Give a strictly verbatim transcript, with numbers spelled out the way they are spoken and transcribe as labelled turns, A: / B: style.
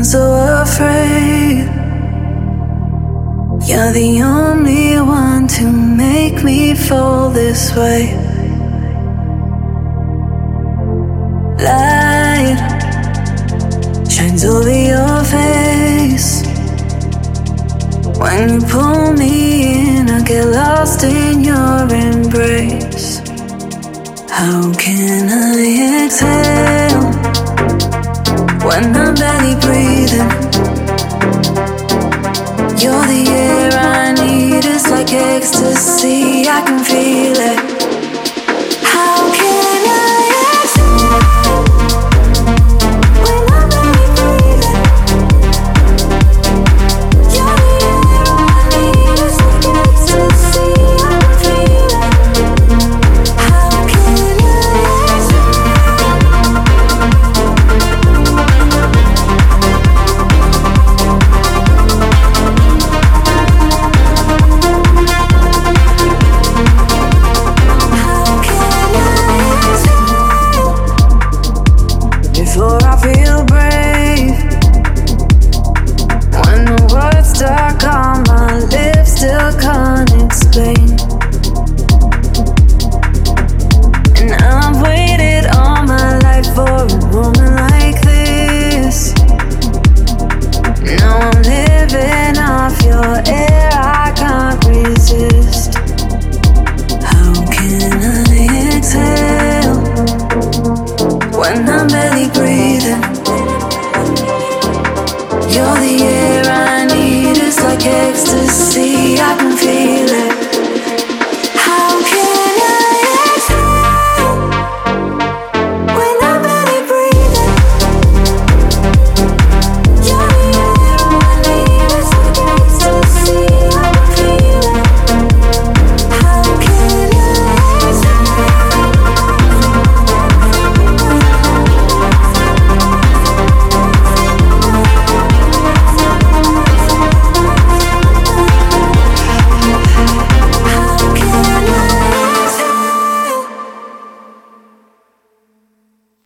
A: so afraid. You're the only one to make me fall this way. Light shines over your face. When you pull me in, I get lost in your embrace. How can I exhale when I'm barely breathing? You're the air I need, it's like ecstasy. I can